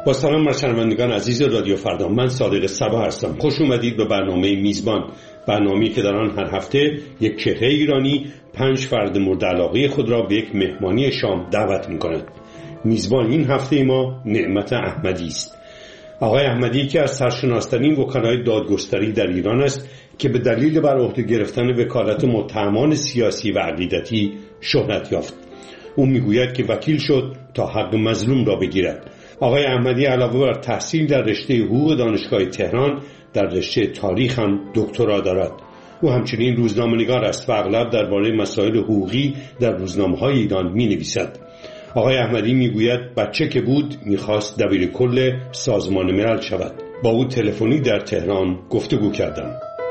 با سلام بر شنوندگان عزیز رادیو فردا، من صادق صبا هستم. خوش اومدید به برنامه میزبان، برنامه‌ای که در آن هر هفته یک چهره ایرانی 5 فرد مورد علاقه خود را به یک مهمانی شام دعوت می‌کند. میزبان این هفته ما نعمت احمدی است. آقای احمدی که از سرشناسترین وکلای دادگستری در ایران است که به دلیل بر عهده گرفتن وکالت متهمان سیاسی و عقیدتی شهرت یافت. او میگوید که وکیل شد تا حق مظلوم را بگیرد. آقای احمدی علاوه بر تحصیل در رشته حقوق دانشگاه تهران، در رشته تاریخ هم دکترا دارد. او همچنین روزنامه‌نگار است و اغلب درباره مسائل حقوقی در روزنامه‌های ایران می‌نویسد. آقای احمدی میگوید بچه که بود می‌خواست دبیر کل سازمان ملل شود. با او تلفنی در تهران گفتگو کردم.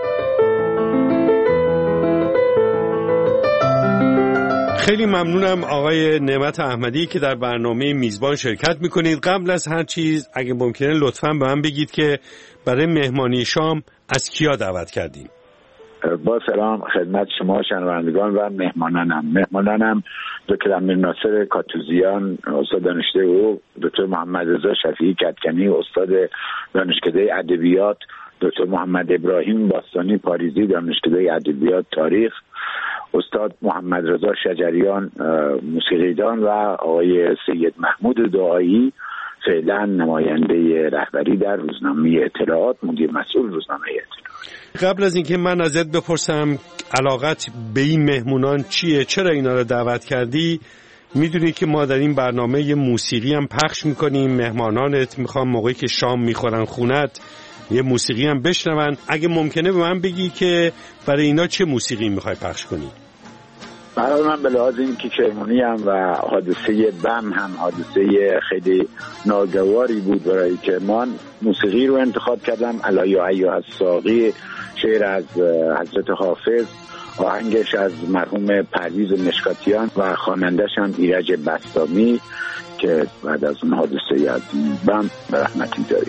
خیلی ممنونم آقای نعمت احمدی که در برنامه میزبان شرکت میکنید. قبل از هر چیز اگه ممکنه لطفاً به من بگید که برای مهمانی شام از کیا دعوت کردیم؟ با سلام خدمت شما شنوندگان و مهمانانم دکتر امیرناصر کاتوزیان استاد دانشکده حقوق، دکتر محمد رضا شفیعی کدکنی استاد دانشکده ادبیات، دکتر محمد ابراهیم باستانی پاریزی دانشکده ادبیات تاریخ، استاد محمد رضا شجریان موسیقیدان و آقای سید محمود دعایی فعلا نماینده رهبری در روزنامه اطلاعات، مدیر مسئول روزنامه اطلاعات. قبل از اینکه من ازت بپرسم علاقت به این مهمونان چیه، چرا اینا رو دعوت کردی، میدونی که ما در این برنامه یه موسیقی هم پخش میکنیم. مهمانانت میخوام موقعی که شام میخورن خونت یه موسیقی هم بشنون. اگه ممکنه به من بگی که برای اینا چه موسیقی میخوای پخش کنی؟ برای من به لحاظ این که کرمونی هم و حادثه بم هم حادثه خیلی ناگواری بود برای کرمان، موسیقی رو انتخاب کردم. الا یا ایها الساقی، شعر از حضرت حافظ، آهنگش از مرحوم پرویز مشکاتیان و خوانندش هم ایرج بسطامی که بعد از اون حادثه از بم به رحمتی داریم.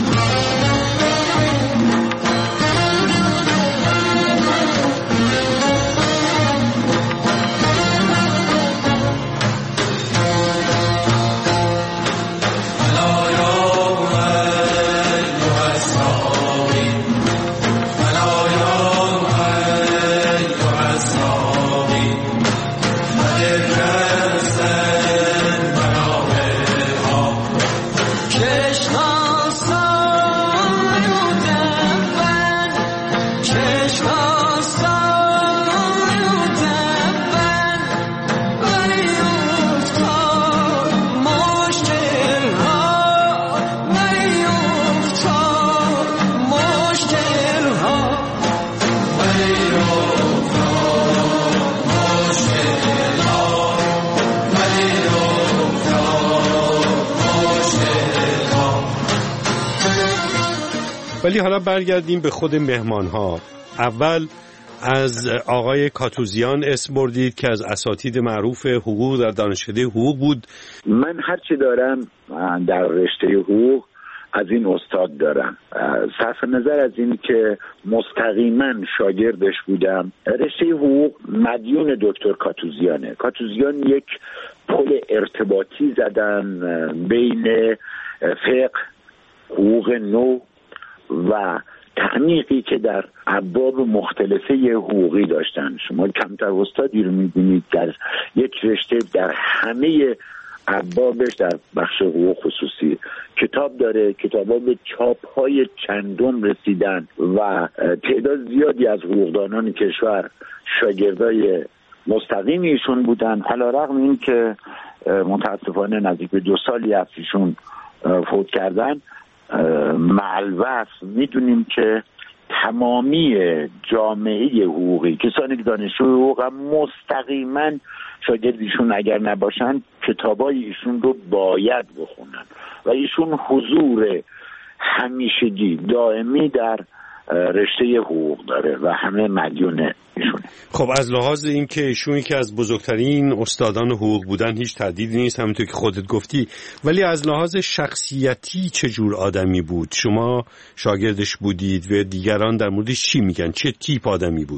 ولی حالا برگردیم به خود مهمان ها. اول از آقای کاتوزیان اسم بردید که از اساتید معروف حقوق در دانشکده حقوق بود. من هرچی دارم در رشته حقوق از این استاد دارم، صرف نظر از این که مستقیما شاگردش بودم. رشته حقوق مدیون دکتر کاتوزیانه. کاتوزیان یک پل ارتباطی زدن بین فقه، حقوق نو و تحقیقی که در ابواب مختلفه حقوقی داشتن. شما کمتر استادی رو می‌بینید در یک رشته در همه ابوابش در بخش حقوق خصوصی کتاب داره. کتابا به چاپ‌های چندم رسیدن و تعداد زیادی از حقوقدانان کشور شاگردای مستقیم ایشون بودن، علی‌رغم این که متاسفانه نزدیک به 2 سالی از ایشون فوت کردن. معلوف میدونیم که تمامی جامعه حقوقی، کسانی که دانشجوی حقوق هم مستقیما شاگردیشون اگر نباشن کتابای ایشون رو باید بخونن و ایشون حضور همیشگی دائمی در رشته حقوق داره و همه مدیون ایشونه. خب از لحاظ این که ایشون که از بزرگترین استادان حقوق بودن هیچ تردیدی نیست، همونطور که خودت گفتی، ولی از لحاظ شخصیتی چه جور آدمی بود؟ شما شاگردش بودید و دیگران در موردش چی میگن؟ چه تیپ آدمی بود؟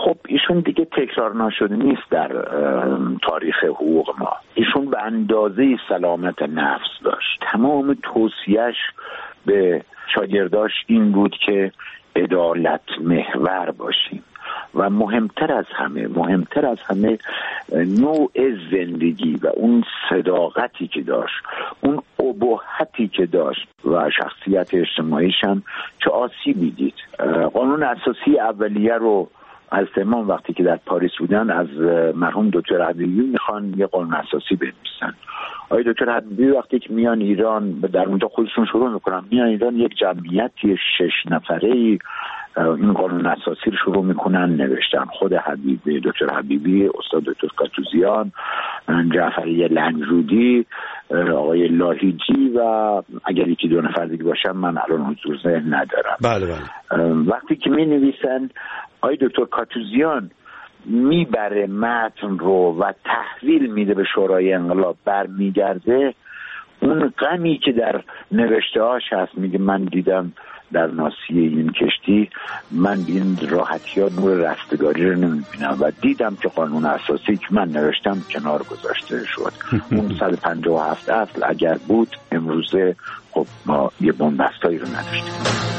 خب ایشون دیگه تکرار نشده نیست در تاریخ حقوق ما. ایشون به اندازه سلامت نفس داشت. تمام توصیهش به شاگرداش این بود که عدالت محور باشیم و مهمتر از همه نوع زندگی و اون صداقتی که داشت، اون ابهتی که داشت و شخصیت اجتماعیش هم چه آسیبی دید. قانون اساسی اولیه رو از امام وقتی که در پاریس بودن از مرحوم دکتر حبیبی میخوان یه قانون اساسی بنویسن. آقای دکتر حبیبی وقتی که میان ایران در اونجا خودشون شروع میکنن، میان ایران یک جمعیتی 6 نفره‌ای این قانون اساسی رو شروع میکنن نوشتن. خود حبیبی، دکتر حبیبی، استاد دکتر کاتوزیان، جعفری لنگرودی، آقای لاهیجی و اگر یکی دو نفر دیگه باشم من الان حضور ذهن ندارم. بله. وقتی که می نویسن آقای دکتر کاتوزیان میبره متن رو و تحویل میده به شورای انقلاب، برمیگرده اون غمی که در نوشته هاش هست، میگه من دیدم در ناصیه این کشتی من این راحتی ها نور رستگاری رو نمیبینم و دیدم که قانون اساسی که من نوشتم کنار گذاشته شد. اون 157 اصل اگر بود امروزه خب ما یه بنبستایی رو نداشتیم.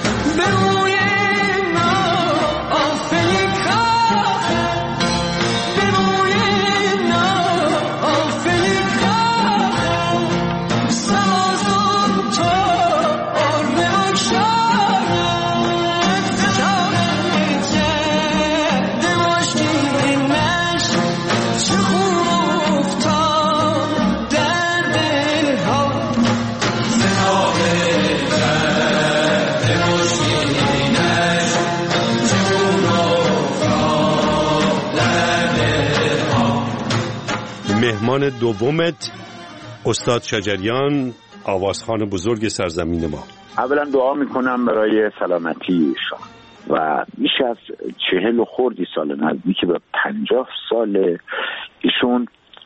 مهمان دومت استاد شجریان، آوازخوان بزرگ سرزمین ما. اولا دعا میکنم برای سلامتی ایشان و بیش از 40 و خردی سال، نزدیک به 50 سال ایشون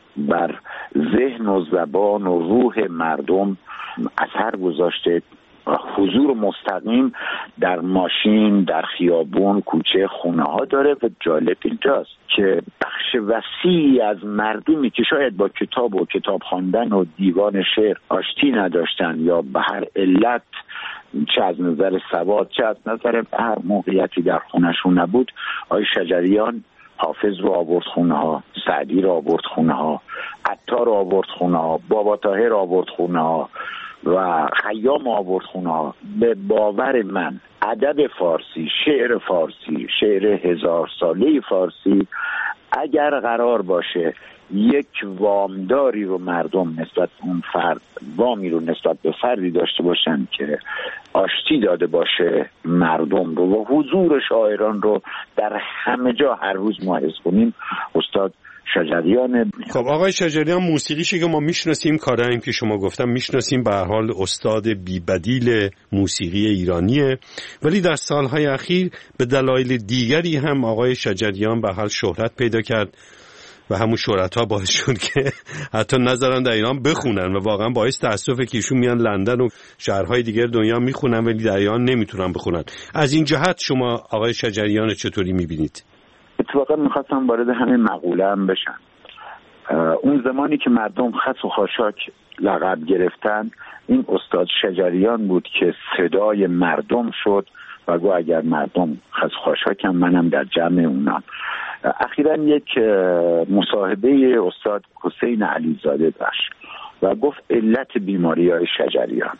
بر ذهن و زبان و روح مردم اثر گذاشته. حضور مستقیم در ماشین، در خیابون، کوچه، خونه ها داره و جالب اینجاست که بخش وسیعی از مردمی که شاید با کتاب و کتاب خواندن و دیوان شعر آشتی نداشتن یا به هر علت چه از نظر سواد چه از نظر هر موقعیتی در خونهشون نبود، آقای شجریان حافظ رو آورد خونه ها، سعدی رو آورد خونه ها، عطار رو آورد خونه ها، بابا طاهر رو آورد خونه ها و خیام آورد خونه ها. به باور من ادب فارسی، شعر فارسی، شعر 1000 ساله فارسی اگر قرار باشه یک وامداری رو مردم نسبت اون فرد، وامی رو نسبت به فردی داشته باشن که آشتی داده باشه مردم رو و حضور شاعران رو در همه جا هر روز ما حس کنیم، استاد شجریان. خب آقای شجریان موسیقیشی که ما میشناسیم، کارهایی که شما گفتم میشناسیم، به هر حال استاد بی‌بدیل موسیقی ایرانیه، ولی در سالهای اخیر به دلایل دیگری هم آقای شجریان به حال شهرت پیدا کرد و همون شهرت‌ها باعث شد که حتی نذارن در ایران بخونن و واقعا باعث تأسفه که ایشون میان لندن و شهرهای دیگر دنیا میخونن ولی در ایران نمیتونن بخونن. از این جهت شما آقای شجریان چطوری میبینید؟ اتفاقا میخواستم وارد همین مقوله هم بشن. اون زمانی که مردم خس و خاشاک لقب گرفتن، این استاد شجریان بود که صدای مردم شد و گو اگر مردم خس و خاشاکم منم در جمع اونم. اخیراً یک مصاحبه استاد حسین علیزاده داشت و گفت علت بیماری های شجریان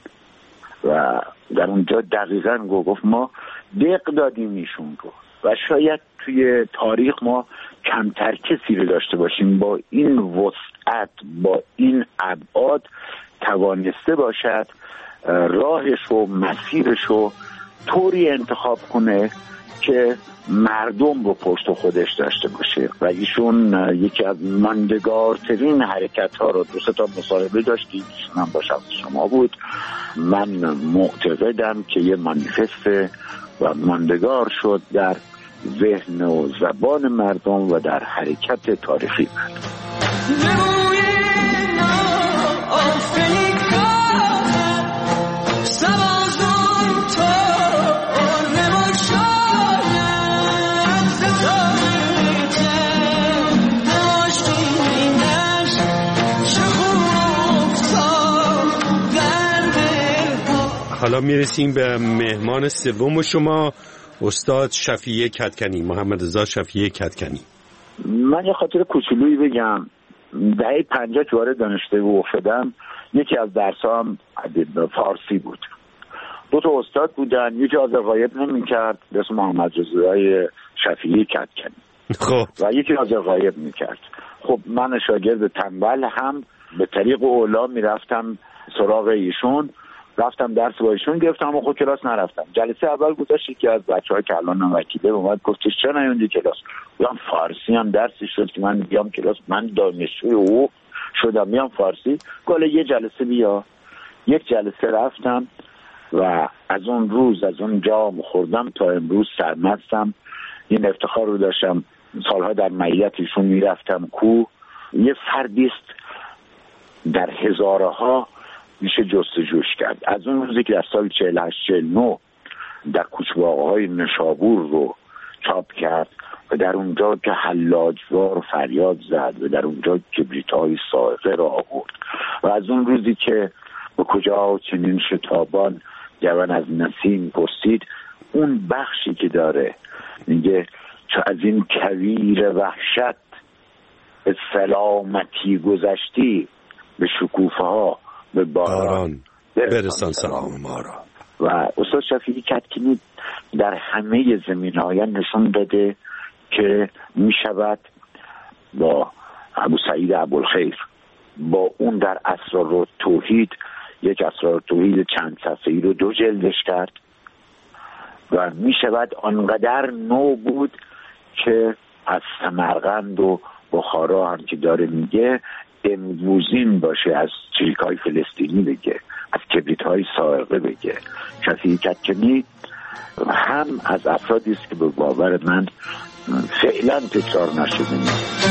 و در اونجا دقیقاً گفت ما دق دادیم ایشون رو و شاید توی تاریخ ما کمتر کسی رو داشته باشیم با این وسعت، با این ابعاد توانسته باشد راهش و مسیرش رو طوری انتخاب کنه که مردم رو پشت خودش داشته باشه و ایشون یکی از ماندگارترین حرکت ها رو 2 تا مصاحبه داشتیم، هم با شخص شما بود. من معتقدم که یه مانیفست و ماندگار شد در ذهن و زبان مردم و در حرکت تاریخی مردم. حالا میرسیم به مهمان سوم شما، استاد شفیع کدکنی، محمد رضا شفیع کدکنی. من یه خاطر کوچولویی بگم. دهه 50 که وارد دانشگاه حقوق شدم، یکی از درسام فارسی بود. 2 تا استاد بودن، یکی حاضر غایب نمی‌کرد به اسم محمد رضا شفیع کدکنی، خب و یکی حاضر غایب می‌کرد. خب من شاگرد تنبل هم به طریق اولا میرفتم سراغ ایشون، رفتم درس با ایشون گرفتم، اما خود کلاس نرفتم. جلسه اول گذاشت که از بچه‌ها که الان وکیله اومد گفتش چرا نیومدی کلاس؟ گفتم فارسی هم درسی شد که من بیام کلاس، من دانشجوی حقوق شدم میام فارسی. گفت یه جلسه بیا. یک جلسه رفتم و از اون روز از اون جام خوردم تا امروز سرمستم. این افتخار رو داشتم سالها در معیت ایشون میرفتم کوه. یه فردی است در هزارها میشه جستجوش کرد. از اون روزی که در سال 48-49 در کوچه‌های نشابور رو چاپ کرد و در اونجا که حلاجوار فریاد زد و در اونجا کبریت‌های صاعقه را آورد و از اون روزی که به کجا چنین شتابان جوان از نسیم پرسید، اون بخشی که داره میگه چو از این کویر وحشت به سلامتی گذشتی، به شکوفه ها به باران برسان سلام ما را. و استاد شفیع کدکنی در همه زمینه‌های نشون داده که می شود با ابو سعید ابوالخیر، با اون در اسرار توحید، یک اسرار توحید چند صفحه‌ای رو 2 جلدش کرد و می شود آنقدر نو بود که از سمرقند و بخارا هم که داره میگه امروزین باشه، از چریک‌های فلسطینی بگه، از کبریت‌های صاعقه بگه. شفیع کدکنی هم از افرادی است که به باور من فعلا تکرار نشده نیست.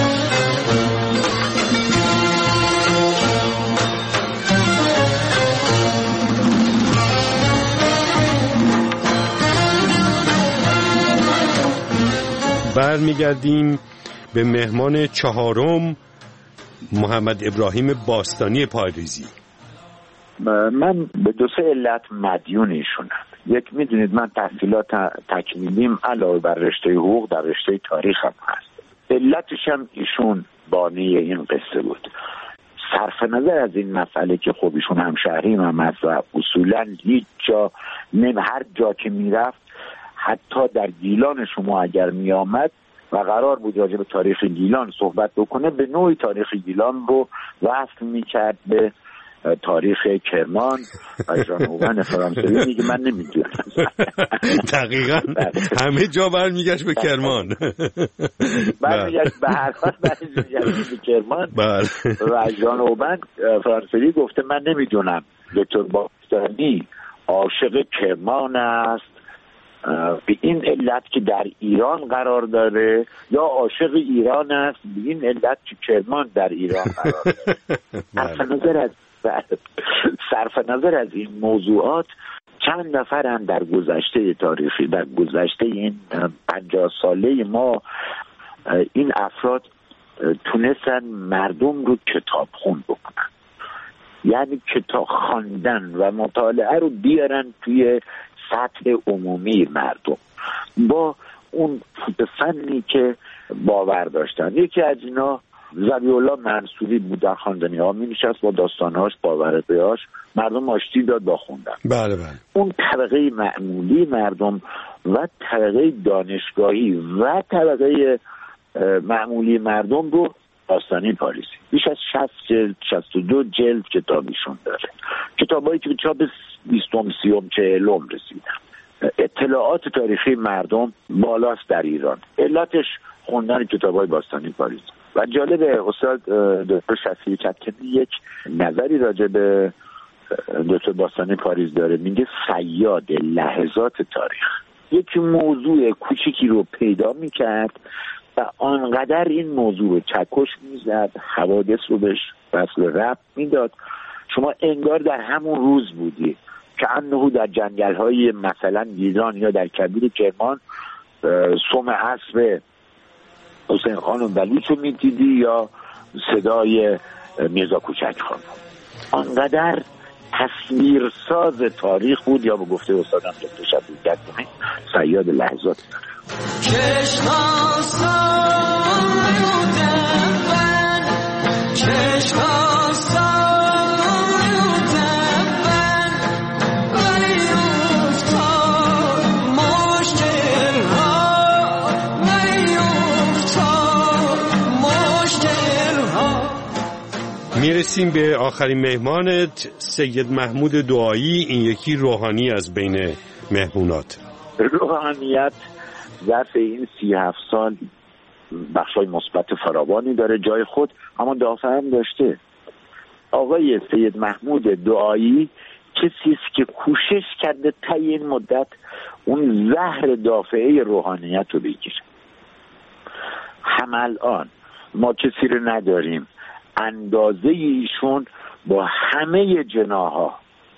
برمیگردیم به مهمان چهارم، محمد ابراهیم باستانی پایریزی. من به 2-3 علت مدیون ایشونم. یک، میدونید من تحصیلات تکمیلیم علاوه بر رشته حقوق در رشته تاریخ هم هست. علتش هم ایشون بانی این قصه بود. صرف نظر از این مسئله که خب ایشون همشهریم هم هست و اصولا هیچ جا هر جا که میرفت، حتی در گیلان شما اگر میآمد و قرار بود راجع به تاریخ گیلان صحبت بکنه، به نوعی تاریخ گیلان رو وصل میکرد به تاریخ کرمان و ژانوون فرانسوی. میگه من نمیدونم. دقیقاً همه جا برمیگشت به کرمان. برمیگشت به هر حال برمیگشت به کرمان و ژانوون فرانسوی گفته من نمیدونم. دکتر باستانی عاشق کرمان است به این علت که در ایران قرار داره، یا عاشق ایران است به این علت که کرمان در ایران قرار داره. صرف نظر از این موضوعات، چند نفرن در گذشته تاریخی، در گذشته این 50 ساله ما، این افراد تونستن مردم رو کتاب خون بکنن، یعنی کتاب خواندن و مطالعه رو بیارن توی سطح عمومی مردم با اون فنی که باور داشتن. یکی از اینا ذبیح الله منصوری بود. در خواندنی ها می نشست با داستانهاش، باورهاش، مردم آشتی داد با خوندن. بله. اون طبقه معمولی مردم و طبقه دانشگاهی و طبقه معمولی مردم رو باستانی پاریزی بیش از 60 جلد 62 جلد کتابیشون داره، کتابایی که به چاپ 20م 30م 40م رسیدن. اطلاعات تاریخی مردم بالاست در ایران. علتش خوندن کتابای باستانی پاریزی. و جالبه استاد دکتر شفیع کدکنی یک نظری راجع به دکتر باستانی پاریز داره، میگه صیاد لحظات تاریخ. یک موضوع کوچیکی رو پیدا میکرد و آنقدر این موضوع رو چکش میزد، حوادث رو بهش وصل ربط میداد، شما انگار در همون روز بودی که انه در جنگل‌های مثلا گیلان یا در کبیر کرمان سم اسب حسین خان و بلوچ رو میدیدی یا صدای میرزا کوچک خان. آنقدر تصویرساز تاریخ بود، یا به گفته استادم دکتر شفیع گدمی صیاد لحظات. میرسیم به آخرین مهمانت، سید محمود دعایی. این یکی روحانی از بین مهمونات. روحانیت ظرف این 37 سال بخشای مثبت فراوانی داره، جای خود اما دافع هم داشته. آقای سید محمود دعایی کسی است که کوشش کرده تا این مدت اون زهر دافعه روحانیت رو بگیره. هم الان ما کسی رو نداریم اندازه ایشون با همه جناها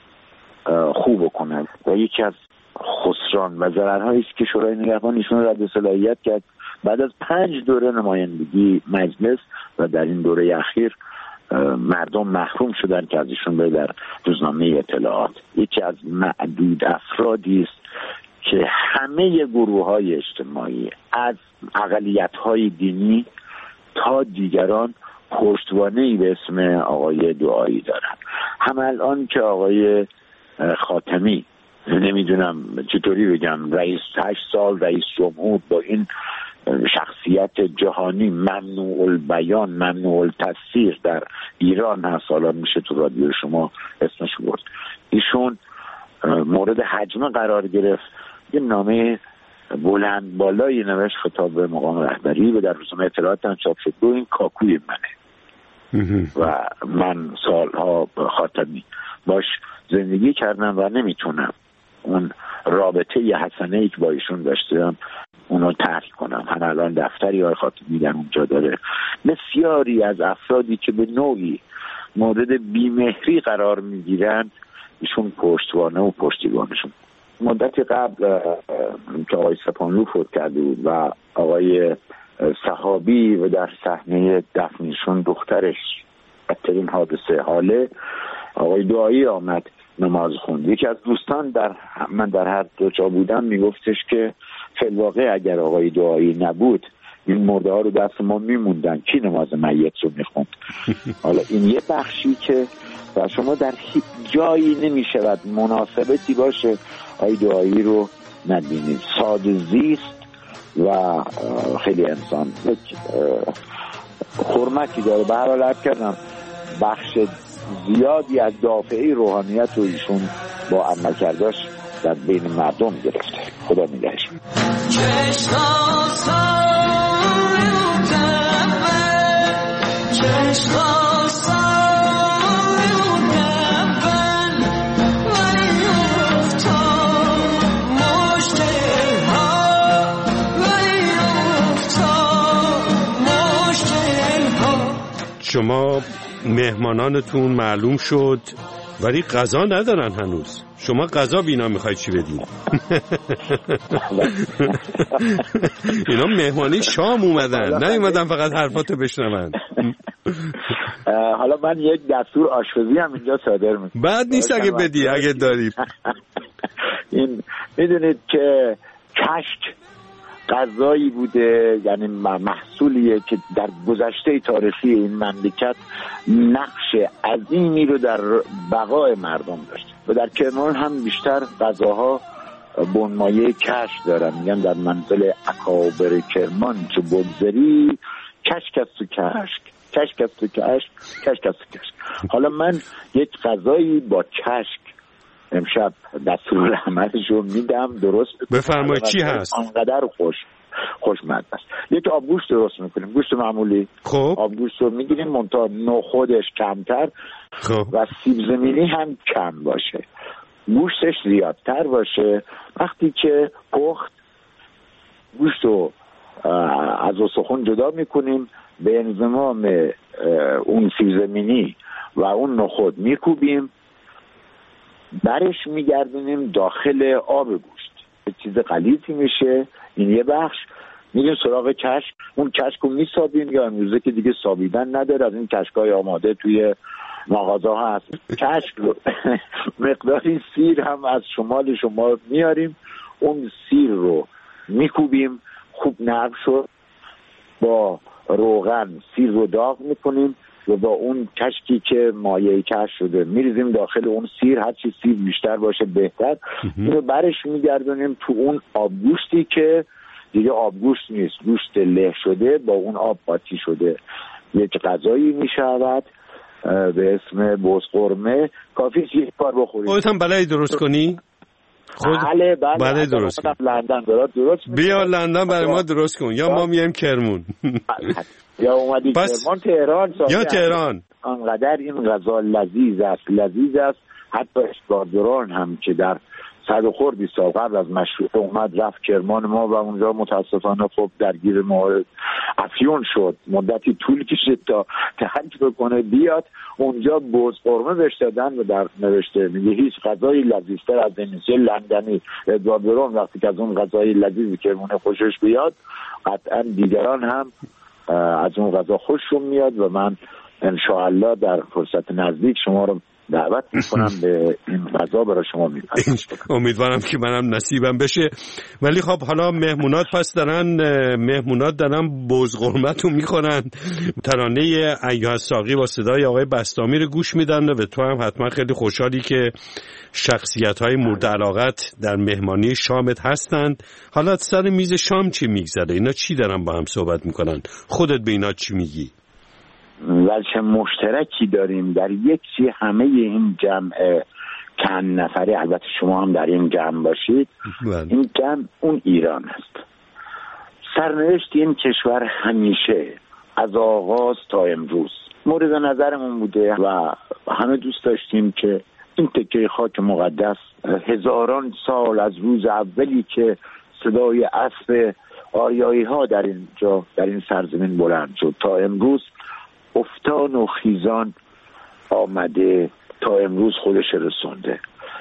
خوب کنند و یکی از خسران و ضررهایی است که شورای نگهبان ایشون رد صلاحیت کرد بعد از 5 دوره نمایندگی مجلس و در این دوره اخیر مردم محروم شدن که از ایشون به در روزنامه اطلاعات. یکی از معدود افرادی است که همه گروه‌های اجتماعی از اقلیت‌های دینی تا دیگران پشتوانه‌ای به اسم آقای دعایی دارن. هم الان که آقای خاتمی، نمیدونم چطوری بگم، رئیس 8 سال رئیس جمهور با این شخصیت جهانی ممنوع البیان ممنوع التفسیر در ایران هست، حالا میشه تو رادیو شما اسمش برد، ایشون مورد هجمه قرار گرفت، یه نامه بلند بالایی نوشت خطاب به مقام رهبری و در روزنامه اطلاعات هم چاپ شد. این کاکوی منه و من سالها خاتمی باش زندگی کردم و نمیتونم اون رابطه حسنه‌ای که با ایشون داشتم اونو ترک کنم. هم الان دفتری های خاتمی در اونجا داره. بسیاری از افرادی که به نوعی مورد بیمهری قرار میگیرن ایشون پشتوانه و پشتیبانشون. مدتی قبل که آقای سپانلو فوت کرده بود و آقای صحابی و در صحنه دفنشون دخترش بدترین حادثه حاله، آقای دعایی آمد نماز خوند. یکی از دوستان من در هر دو جا بودم میگفتش که فی الواقع اگر آقای دعایی نبود این مرده ها رو دست ما میموندن، کی نماز میت رو میخوند؟ حالا این یه بخشی که و شما در هیچ جایی نمیشود مناسبتی باشه آقای دعایی رو نبینید. ساده زیست و خیلی انسان حرمتی داره. به هر حال عرض کردم بخش زیادی از دافعه روحانیت رو ایشون با عملکرداش در بین مردم گرفته. خدا نگهش. شما مهمانانتون معلوم شد ولی غذا ندارن هنوز. شما غذا بینا میخواید چی بدین؟ اینا مهمانی شام اومدن، نیومدن فقط حرفاتو بشنون. حالا من یک دستور آشپزی هم اینجا صادر میکنم. بعد نیست اگه بدی، اگه داری. این میدونید که کشک غذایی بوده، یعنی محصولیه که در گذشته تاریخی این مملکت نقش عظیمی رو در بقای مردم داشته و در کرمان هم بیشتر غذاها بنمایه کشک دارن. میگن در منزل اکابر کرمان چو بگذری کشک است و کشک، کشک است و کشک، کشک است و کشک. حالا من یک غذایی با کشک امشب دستور عملش رو میدم، درست بفرمایید. چی هست؟ انقدر خوشمزه است. یک آبگوشت درست میکنیم، گوشت معمولی. خب آبگوشت رو میگیریم منتها نخودش کمتر و سیب زمینی هم کم باشه، گوشتش زیادتر باشه. وقتی که پخت گوشت رو از استخوان جدا میکنیم، به انضمام اون سیب زمینی و اون نخود میکوبیم، برش میگردونیم داخل آب گوشت، چیز غلیظی میشه. این یه بخش. میریم سراغ کشک. اون کشک رو میسابیم، یا امروزه که دیگه سابیدن نداره، از این کشکای آماده توی مغازه ها هست. کشک رو مقداری سیر هم از شمال شما میاریم، اون سیر رو میکوبیم، خوب نرم شد، با روغن سیر رو داغ میکنیم و با اون کشکی که مایع کشک شده میریزیم داخل اون سیر. هر چی سیر بیشتر باشه بهتر. اینو برش میگردونیم تو اون آبگوشتی که دیگه آبگوشت نیست، گوشت له شده با اون آب قاطی شده. یک غذایی میشود به اسم بزقرمه. کافی یک بار بخورید. خودت هم بلدی درست کنی؟ بله درست کن. لندن درست بیا لندن برای ما درست کن، یا ما میایم کرمون. یا اومدی کرمان، تهران یا تهران. انقدر این غذا لذیذ است. حتی اشکاردران هم که در صد و خردی سال قبل از مشروطه اومد رفت کرمان ما و اونجا متاسفانه خب درگیر موارد افیون شد، مدتی طول کشید تا تحقیق بکنه بیاد. اونجا بزقرمه بهش دادن و در نوشته میگه هیچ غذایی لذیذتر از این نیست. لندنی ادواردرون وقتی که از اون غذای لذیذی کرمونه خوشش بیاد، قطعا دیگران هم از اون غذا خوششون میاد و من انشاءالله در فرصت نزدیک شما رو دعوت میکنم به این غذا برای شما میپرم. امیدوارم که منم نصیبم بشه. ولی خب حالا مهمونات دارن بزقرمتو میخورن، ترانه ایها الساقی با صدای آقای بسطامی رو گوش میدن و تو هم حتما خیلی خوشحالی که شخصیت‌های مورد علاقت در مهمانی شامت هستند. حالا سر میز شام چی میگذره؟ اینا چی دارن با هم صحبت میکنن؟ خودت به اینا چی میگی؟ وجه مشترکی داریم در یک چی همه این جمع چند نفره، البته شما هم در این جمع باشید. این جمع اون ایران است. سرنوشت این کشور همیشه از آغاز تا امروز مورد نظرمون بوده و همه دوست داشتیم که این تکه خاک مقدس هزاران سال از روز اولی که صدای اسب آریایی ها در اینجا در این سرزمین بلند شد تا امروز افتان و خیزان آمده، تا امروز خودش رسونده،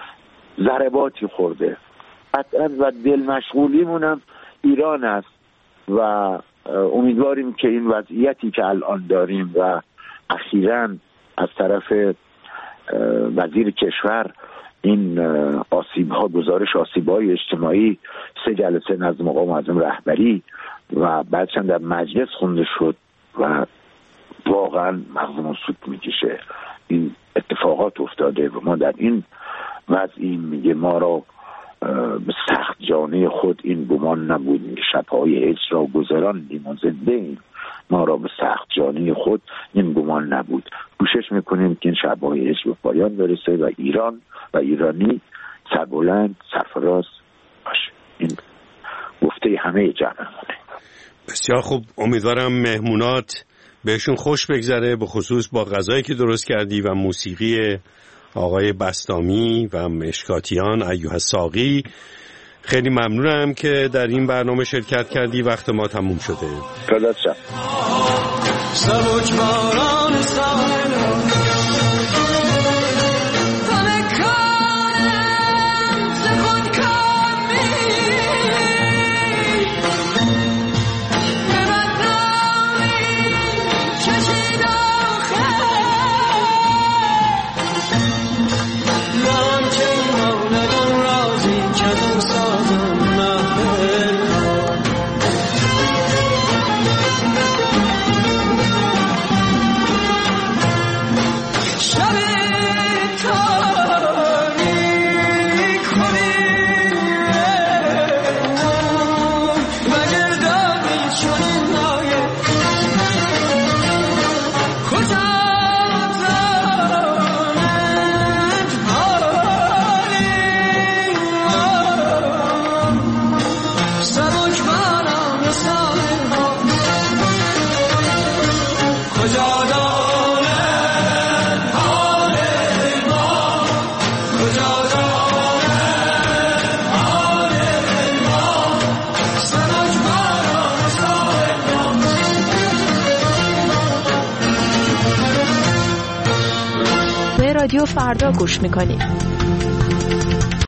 ضرباتی خورده قطعا و دل مشغولیمونم ایران است و امیدواریم که این وضعیتی که الان داریم و اخیراً از طرف وزیر کشور این آسیب‌ها، گزارش آسیب‌های اجتماعی 3 جلسه نزد مقام معظم رهبری و بعدش در مجلس خونده شد و واقعا مغزمون سوت میکشه. این اتفاقات افتاده و ما در این وضعی میگه ما را به سخت جانه خود این گمان نبود که شبهای هجر را گذراندیم و زنده ایم. ما را به سخت جانه خود این گمان نبود. کوشش میکنیم که این شبهای هجر به پایان برسه و ایران و ایرانی سربلند سرفراز باشه. این گفته همه جمعمونه. بسیار خوب. امیدوارم مهمونات بهشون خوش بگذره، به خصوص با غذایی که درست کردی و موسیقی آقای بسطامی و مشکاتیان ایها الساقی. خیلی ممنونم که در این برنامه شرکت کردی. وقت ما تموم شده. فدات شم. رادیو فردا گوش میکنید.